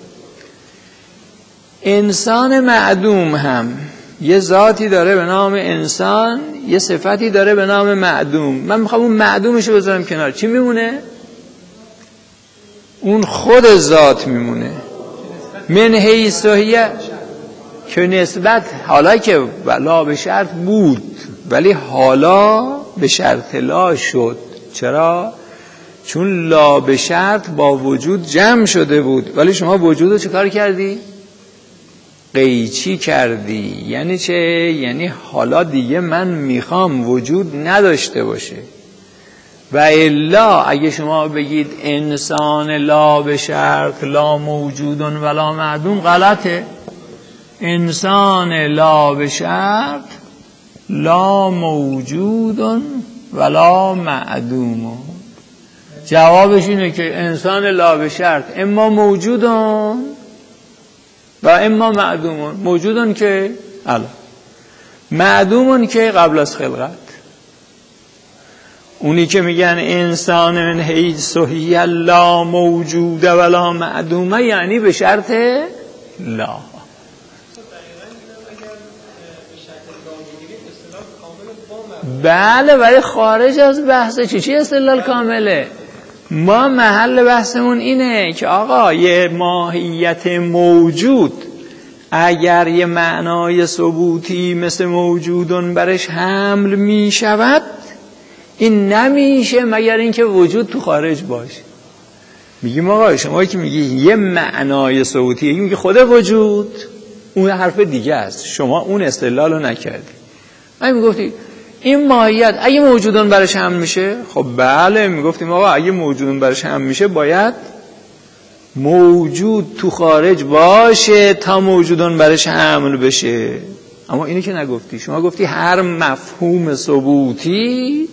انسان معدوم هم یه ذاتی داره به نام انسان، یه صفتی داره به نام معدوم. من میخوام اون معدومش رو بذارم کنار. چی میمونه؟ اون خود ذات میمونه. من حیث هی که نسبت حالا که لا به شرط بود ولی حالا به شرط لا شد. چرا؟ چون لا به شرط با وجود جمع شده بود ولی شما وجود رو چه کار کردی؟ قیچی کردی. یعنی چه؟ یعنی حالا دیگه من میخوام وجود نداشته باشه. و الا اگه شما بگید انسان لا به شرط لا موجودن ولا معدوم، غلطه. انسان لا به شرط لا موجودن ولا معدوم. جوابش اینه که انسان لا به شرط اما موجودن و اما معدومن. موجودن که الان، معدومن که قبل از خلقت. اونی که میگن انسان من حیث هی لا موجود ولا معدومه یعنی به شرط لا. بله ولی خارج از بحث چی چی استدلال کامله. ما محل بحثمون اینه که آقا یه ماهیت موجود اگر یه معنای ثبوتی مثل موجودون برش حمل می شود، این نمیشه مگر اینکه وجود تو خارج باشه. میگیم آقا شما که میگی یه معنای ثبوتی، یکی میگه خود وجود، اون حرف دیگه است، شما اون استدلال رو نکردی. من میگفتی این ماهیت اگه موجودون برش حمل میشه، خب بله میگفتیم آقا اگه موجودون برش حمل میشه باید موجود تو خارج باشه تا موجودون برش حمل بشه. اما اینی که نگفتی، شما گفتی هر مفهوم ثبوتی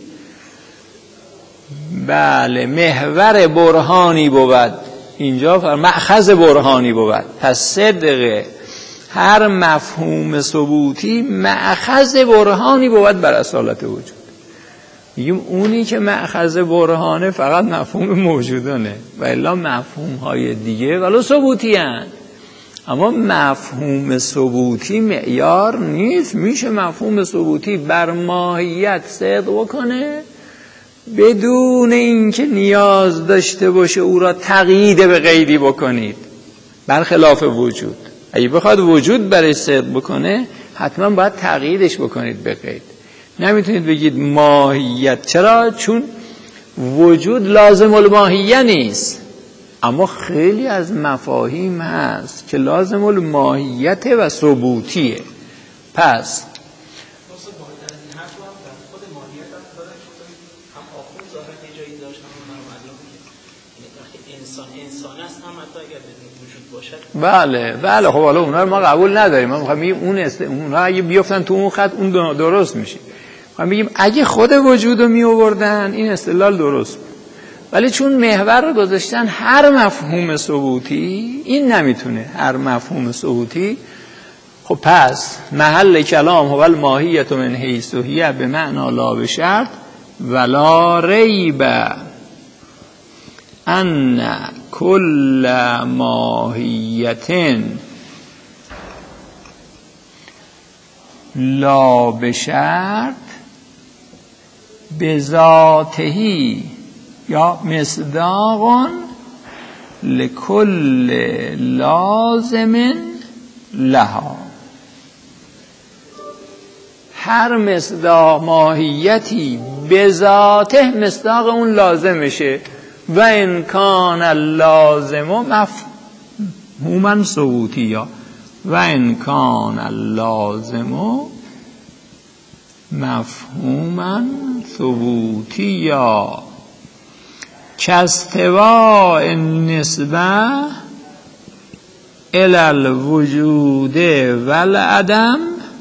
بله محور برهانی بود، اینجا مأخذ برهانی بود. پس صدقه هر مفهوم ثبوتی مأخذ برهانی بود بر اصالت وجود. میگیم اونی که مأخذ برهانه فقط مفهوم موجودانه و الا مفهوم های دیگه ولو ثبوتی هن. اما مفهوم ثبوتی معیار نیست. میشه مفهوم ثبوتی بر ماهیت صدق بکنه بدون اینکه نیاز داشته باشه او را تقیید به قیدی بکنید، برخلاف وجود. اگه بخواد وجود برای صدق بکنه حتما باید تقییدش بکنید به قید. نمیتونید بگید ماهیت. چرا؟ چون وجود لازم الماهیه نیست. اما خیلی از مفاهیم هست که لازم الماهیت و ثبوتیه. پس انسان انسان است هم حتی اگر بدون وجود باشد بله بله. خب حالا اونا رو ما قبول نداریم. ما میخوایم بگیم اون است، اونها اگه بیافتن تو اون خط اون درست میشه. میخوایم بگیم اگه خود وجود رو می آوردن این استدلال درست بود، ولی چون محور رو گذاشتن هر مفهوم ثبوتی، این نمیتونه هر مفهوم ثبوتی. خب پس محل کلام هو الماهیت من حیث هی به معنی لا به شرط ولا ریب ان کل ماهیت لا به شرط بذاتهی یا مصداق لکل لازم لها. هر مصداق ماهیتی بذاته مصداق اون لازمشه و ان کان اللازم مفهوما ثبوتیا و ان کان اللازم مفهوما ثبوتیا کاستواء النسبه الی الوجود والعدم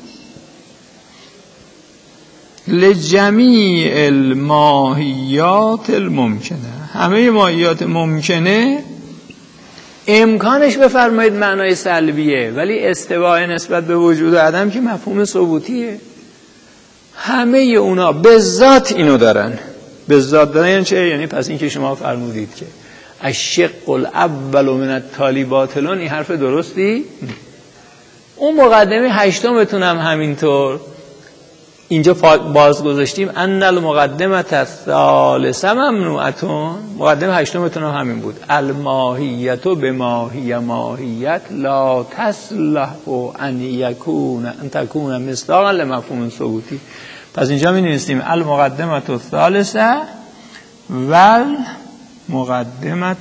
لجمیع الماهیات الممکنه. همه ماهیات ممکنه امکانش بفرمایید معنای سلبیه، ولی استواء نسبت به وجود و عدم که مفهوم ثبوتیه. همه اونا به ذات اینو دارن. به ذات دارن یعنی چه؟ یعنی پس این که شما فرمودید که الشق الاول من التالی باطلون، این حرف درستی؟ اون مقدمه هشتمتون هم همینطور اینجا باز گذاشتیم ان المقدمه الثالثه ممنوعتون. مقدمه هشتمتون هم همین بود، الماهیت به ماهی ماهیت لا تصلح ان یکون ان تکون مصداقا لمفهوم ثبوتی. پس اینجا می نویسیم المقدمه الثالثه و مقدمه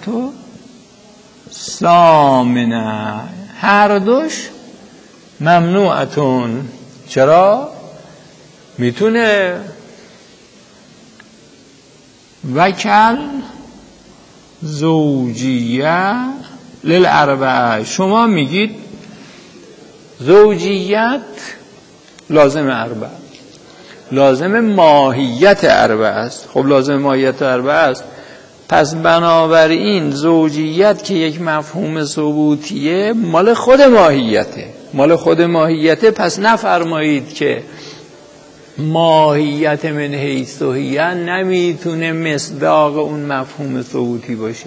ثامنه، هر دوش ممنوعتون. چرا؟ میتونه وکل زوجیه للاربعه. شما میگید زوجیت لازم اربعه، لازم ماهیت اربعه است. خب لازم ماهیت اربعه است، پس بنابراین زوجیت که یک مفهوم ثبوتیه مال خود ماهیته، مال خود ماهیته. پس نفرمایید که ماهیت من حیث هی نمیتونه مصداق اون مفهوم ثبوتی باشه.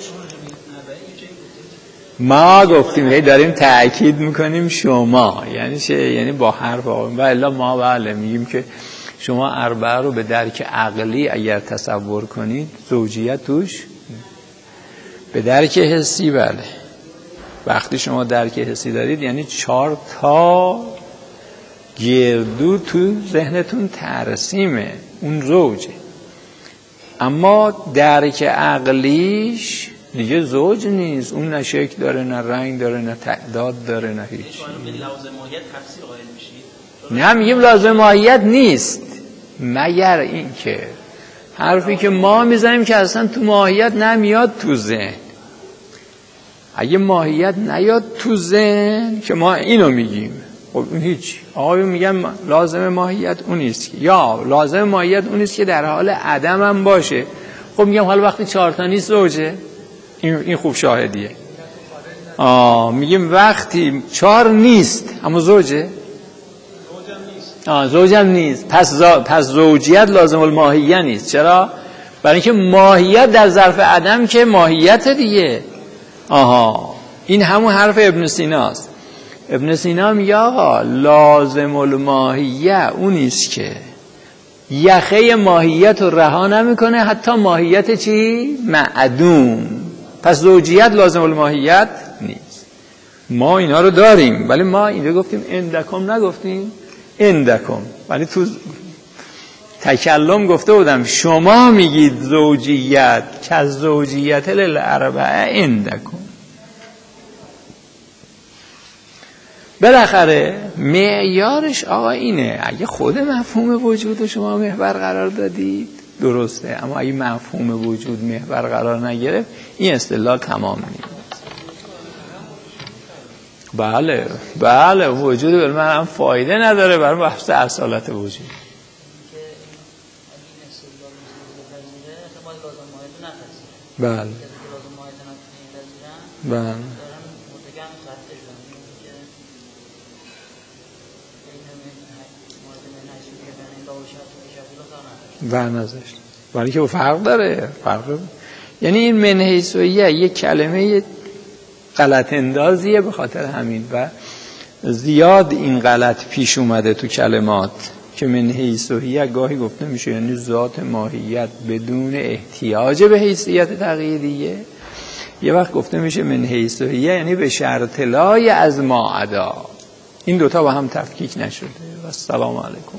ما گفتیم هی داریم تأکید میکنیم شما، یعنی چه؟ یعنی با حرف آقا. و الا ما بله میگیم که شما اربعه رو به درک عقلی اگر تصور کنید زوجیت توش، به درک حسی بله. وقتی شما درک حسی دارید یعنی چهار تا گردو تو ذهنتون ترسیمه، اون زوجه. اما درک عقلیش دیگه زوج نیست، اون نه شکل داره، نه رنگ داره، نه تعداد داره، نه هیچ. نه میگیم لازم ماهیت نیست، مگر این که حرفی که ما میزنیم که اصلا تو ماهیت نمیاد تو ذهن. اگه ماهیت نیاد تو ذهن که ما اینو میگیم، خب اون هیچ. آقایون میگن لازم ماهیت اون نیست، یا لازم ماهیت اون نیست که در حال عدم هم باشه. خب میگم حالا وقتی چهار تا نیست زوجه، این این خوب شاهدیه. آه میگیم وقتی چهار نیست اما زوجه، آه زوجم نیست، پس زا... پس زوجیت لازم الماهیه نیست. چرا؟ برای اینکه ماهیت در ظرف عدم که ماهیت دیگه. آها این همون حرف ابن سیناست. ابن سینا میگه آقا لازم الماهیه اونیست که یخه ماهیت رو رها نمیکنه، حتی ماهیت چی؟ معدوم. پس زوجیت لازم الماهیت نیست. ما اینا رو داریم، ولی ما اینجا گفتیم اندکم، نگفتیم اندکم، ولی تو تکلم گفته بودم شما میگید زوجیت که از زوجیت للاربعه اندکم. بالاخره معیارش آقا اینه، اگه خود مفهوم وجود شما محور قرار دادید درسته، اما اگه مفهوم وجود محور قرار نگرفت این استدلال تمام نیست. بله بله وجود علم هم فایده نداره برای بحث اصالت وجود. بله بله برنذاشت ولی که فرق داره فرق داره. یعنی این من حیث و یه یک کلمه غلط اندازیه، به خاطر همین و زیاد این غلط پیش اومده تو کلمات که من حیث و یه گاهی گفته میشه یعنی ذات ماهیت بدون احتیاج به حیثیت تقییدیه، یه وقت گفته میشه من حیث و یه یعنی به شرط لای از ما عدا. این دوتا با هم تفکیک نشده. و السلام علیکم.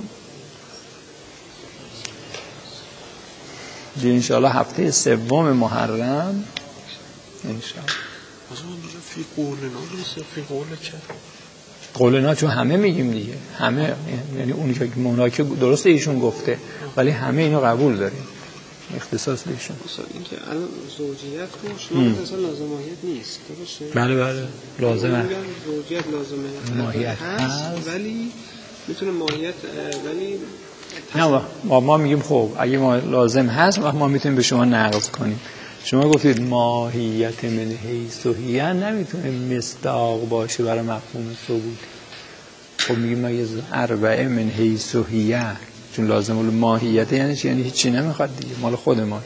دی انشاءالله هفته سوم محرم انشاءالله. از اون دیگه فی قولنا نیست، فی قول که قولنا چون همه میگیم دیگه، همه یعنی اونی که مونا که درسته ایشون گفته ولی همه اینو قبول داریم اختصاص ایشون. مثلا اینکه الان زوجیت رو شما مثلا لازم ماهیت نیست درسته؟ بله بله لازمه. زوجیت لازمه ماهیت هست ولی میتونه ماهیت ولی نه ما ما میگیم خب اگه ما لازم هست و ما میتونیم به شما نقض کنیم. شما گفتید ماهیت من حیث و هیه نمیتونه مصداق باشه برای مفهوم ثبوت. خب میگیم ما یه اربعه من حیث و هیه چون لازم الماهیت یعنی چی؟ یعنی هیچی نمیخواد دیگه، مال خود ماهی.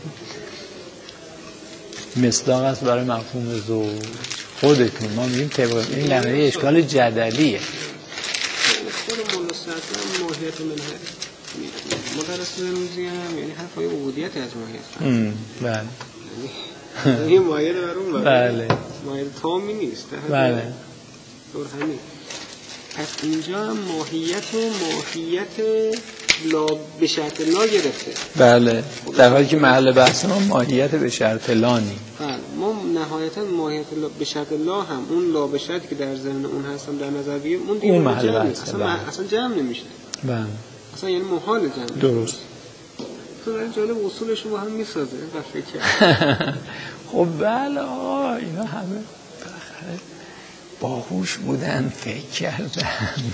مصداق است برای مفهوم زوج خودتون. ما میگیم طبق این نحوه اشکال جدلیه. خود ملصقه ماهیت من هست مدرس میگم یعنی حرفای عبودیت از ماهیت. بله. این ماهیت برام بله. ماهیت تامی نیست. بله. دور همین. پس اینجا ماهیت و ماهیت لا به شرط لا گرفته. بله. در حالی که محل بحث ما ماهیت به شرط لا نی. بله. ما نهایتا ماهیت لا به شرط لا هم اون لا به شرطی که در ذهن اون هستم در نظر بگیریم اون دیگه محل بحث اصلا اصلا جمع نمیشه. بله. اصلا یعنی محال جمع. درست. تو در جالب اصولش رو هم میسازه و فکر خب بله آه اینا همه بالاخره باهوش بودن فکر کردن.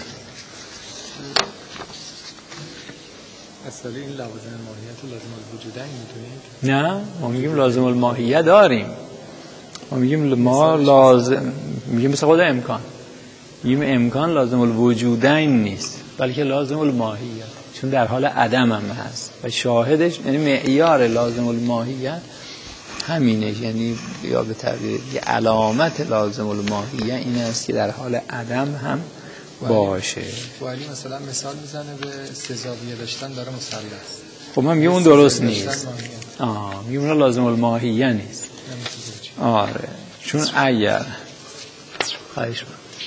اصلا این لازم ماهیت و لازم الوجوده میدونید؟ نه ما میگیم لازم الماهیه داریم. ما میگیم ما لازم میگیم مثل خود امکان میگیم امکان لازم الوجودین نیست بلکه لازم الماهیت چون در حال عدم هم هست و شاهدش یعنی معیار لازم الماهیت همینه، یعنی یا به تعبیر علامت لازم الماهیه این است که در حال عدم هم باشه. ولی مثلا مثال میزنه به سزاویه داشتن داره مثلث. خب من میگم اون درست نیست. آه میگم اون لازم الماهیه نیست. آره چون اگر خواهش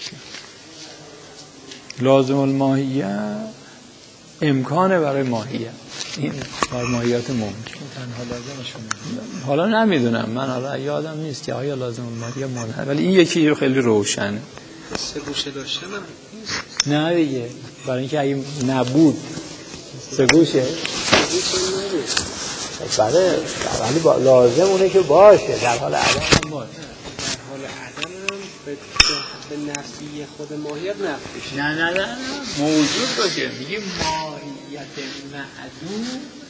لازم الماهیه امکانه برای ماهیت این برای ماهیت ممکن تنها لازمشون حالا نمیدونم من حالا یادم نیست که آیا لازم الماهیه مانه ولی این یکی رو خیلی روشنه. سه گوشه داشتن هم نه دیگه برای اینکه اگه نبود سه گوشه بله ولی با لازم اونه که باشه در حال عدم هم باشه. در حال عدم هم به, به نفی خود ماهیت نفیش نه نه نه موجود باشه. میگیم ماهیت معدوم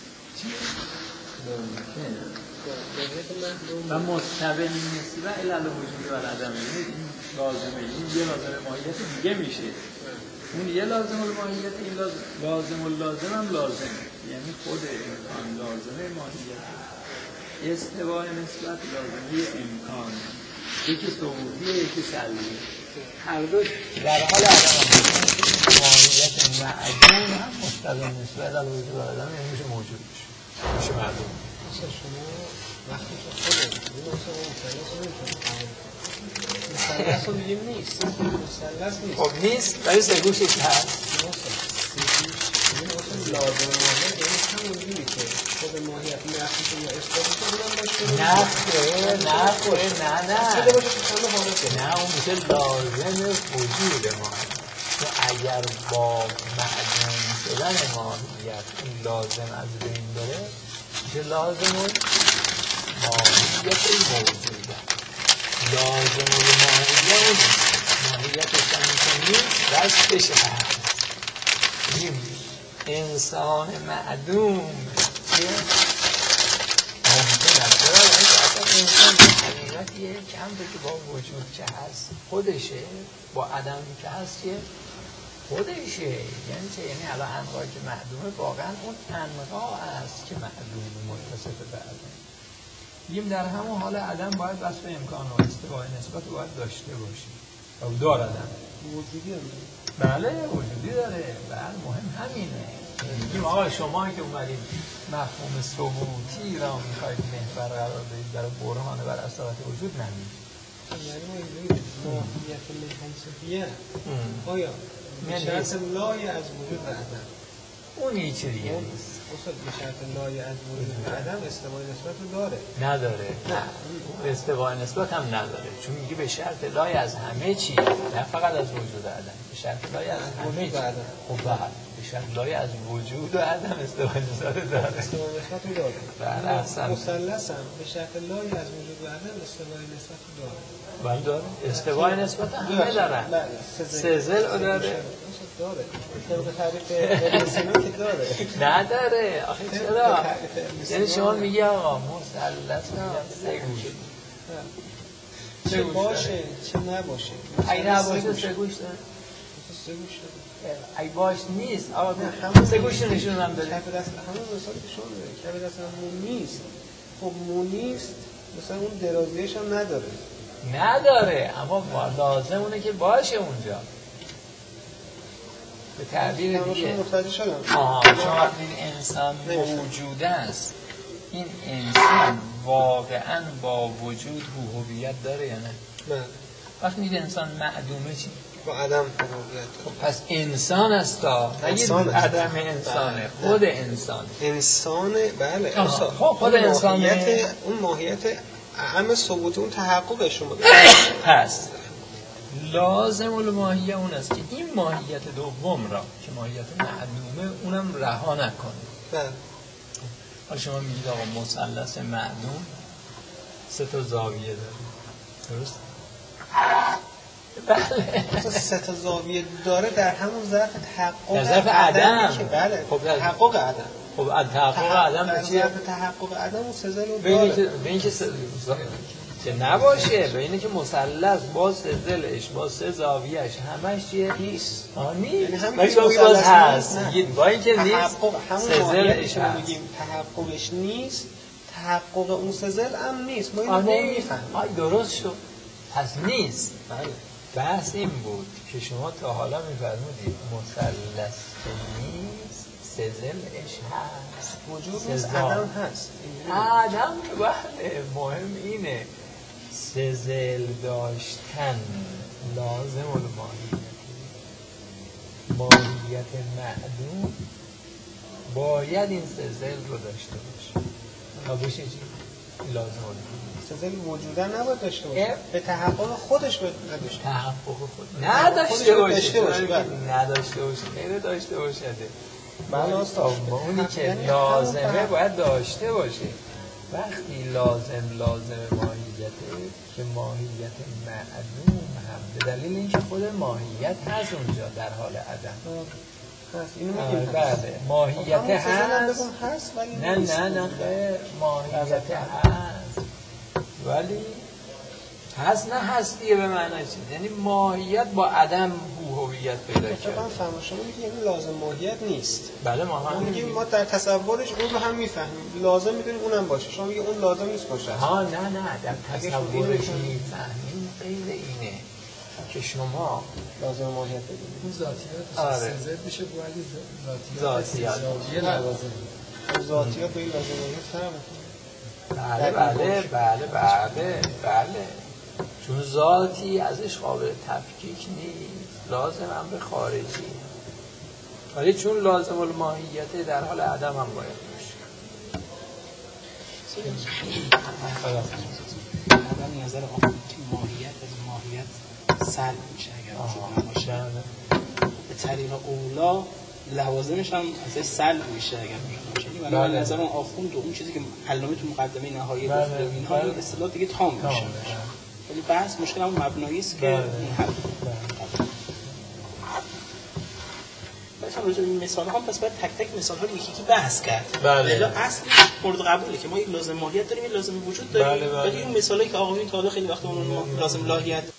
و مستقل نسبه علل وجود و عدم این لازمه این یه لازم ماهیت دیگه میشه. اون یه لازم الماهیت این لازم لازم اللازم هم لازمه یعنی خود امکان لازمه ماهیت استواء نسبت لازمه امکان یکی ثبوتیه یکی سلبیه هر دو در حال عدم ماهیت معدوم هم مستقل نسبت علل وجود و عدم یعنی میشه موجود میشه میشه معدوم. مثلا شما وقتی که خودت این مثلا مثلث رو میگیم نیست مثلث نیست خب نیست ولی سه گوشش هست لازم ماهیت یعنی همونجوری که خود ماهیت نفیش یا اثباتش رو بودن باشه نه نه نه نه نه اون میشه لازم وجود ما تو اگر با معدوم شدن ماهیت این لازم از بین بره میشه لازم ماهیت موجوده لازم الماهیت ماهیت هستش هست. این انسان معدوم چیه؟ ممکن است برای اینکه انسان حقیقتیه که هم که با وجود که هست خودشه، با عدم که هست چیه؟ خودشه. یعنی چه؟ یعنی الان انواعی که معدومه واقعا اون انواع است که معدوم متصف به عدم. بگیم در همون حال عدم باید بس به امکان و استوای نسبت باید داشته باشه و دار عدم وجودی هم بله وجودی داره. بله مهم همینه. بگیم آقا شما که اومدید مفهوم ثبوتی را میخواید محور قرار بدید برای برهان بر اصالت وجود نمید. یعنی ما اینجوری ماهیت منحصفیه آیا به شرط لای از وجود و عدم اون یه چی دیگه نیست. اصلا به شرط لای از وجود و عدم استوای نسبت رو داره؟ نداره. نه استوای نسبت هم نداره، چون میگه به شرط لای از همه چی، نه فقط از وجود و عدم. به شرط لای از همه چی. خب بعد به شرط لای از وجود و عدم استوای نسبت داره. استوای نسبت رو داره. بله اصلا مثلث هم به شرط لای از وجود و عدم استوای نسبت رو داره. بله داره. استوای نسبت همه دارن. سزل رو داره. داره. طبق تعریف ابن سینا که داره. نداره. آخه چرا؟ یعنی شما میگی آقا مثلث سه گوش. چه باشه چه نباشه. اگه نباشه سه گوش داره. سه گوش داره. اگه باش نیست آقا سه گوش نشون هم بده. کف دست همون مثالی که شما میگید. کف دست همون نیست. خب مون نیست. مثلا اون درازیش هم نداره. نداره اما لازم اونه که باشه اونجا. به تعبیر دیگه متوجه شدم. آها چون این انسان موجود است، این انسان واقعا با وجود هویت داره یا نه؟ نه. وقتی میگه انسان معدومه چی؟ با عدم هویت. خب پس انسان است تا نگید عدم انسانه. خود انسان انسان بله. خب خود انسان اون ماهیت اهم ثبوت اون تحققش رو هست. لازم الماهیه اون است که این ماهیت دوم را که ماهیت معدومه اونم رها نکنه. بله. حالا شما میگید آقا مثلث معدوم سه تا زاویه داره. درست؟ بله. سه تا زاویه داره در همون ظرف تحقق در ظرف عدم. بله. خب تحقق عدم. خب تحقق عدم در چیه؟ ظرف تحقق عدم اون سزل رو داره. داره. به اینکه که نباشه به اینه که مثلث با سه ضلعش با سه زاویه‌اش همش چیه؟ نیست. آه نیست. یعنی همین ولی باز هست. با اینکه نیست سه ضلعش میگیم تحققش نیست، تحقق اون سه ضلع هم نیست. ما اینو میفهمیم. آ درست شد. پس نیست. بله. بحث این بود که شما تا حالا می‌فرمودید مثلث نیست، سه ضلعش هست. وجود نیست، عدم هست. عدم بله مهم اینه. سزل داشتن لازم الماهیت. ماهیت معدوم باید این سزل رو داشته باشه تا بشه چی؟ لازم الماهیت. سزل وجودا نباید داشته باشه. به تحقق خودش باید نداشته باشه. تحقق خود نداشته باشه. نداشته باشه. غیر داشته باشه. بله استاد. اونی که لازمه باید داشته باشه. وقتی لازم لازم ماهیته که ماهیت معدوم هم به دلیل اینکه خود ماهیت هست اونجا در حال عدم هست. اینو میگیم بله ماهیت هست. هست ولی نه نه نه خیلی ماهیت هست ولی هست نه هستیه به معنی چی؟ یعنی ماهیت با عدم هویت پیدا کرده. طبعا فهم شما میگه یعنی لازم ماهیت نیست. بله ما هم میگیم ما در تصورش اون رو هم میفهمیم. لازم میدونیم اونم باشه. شما میگه اون لازم نیست باشه. ها نه نه در تصورش میفهمیم غیر اینه که شما لازم ماهیت بدونید. اون ذاتیات سزد میشه ولی ذاتیات ذاتیات لازم. ذاتیات به این لازم ماهیت فرق بله بله بله بله بله چون ذاتی ازش قابل تفکیک نیست، لازم هم به خارجی، ولی چون لازم الماهیت در حال عدم هم باید باشه. الان نظر آقا که ماهیت از ماهیت سلب میشه اگر وجود نباشه، به طریق اولا لوازمش هم ازش سلب میشه اگر وجود باشه. ولی نظر اون آخوند و اون چیزی که علامه تو مقدمه نهایی گفت اینها این اصطلاح دیگه تام میشه. ولی بحث مشکل هم مبنایی است که این حل راجع به این مثال ها پس باید تک تک مثال ها رو یکی یکی بحث کرد. بله. الا اصل مورد قبوله که ما یک لازم ماهیت داریم، یک لازم وجود داریم. بله بله. ولی اون مثالی که آقایون تا حالا خیلی وقت اون لازم لاهیت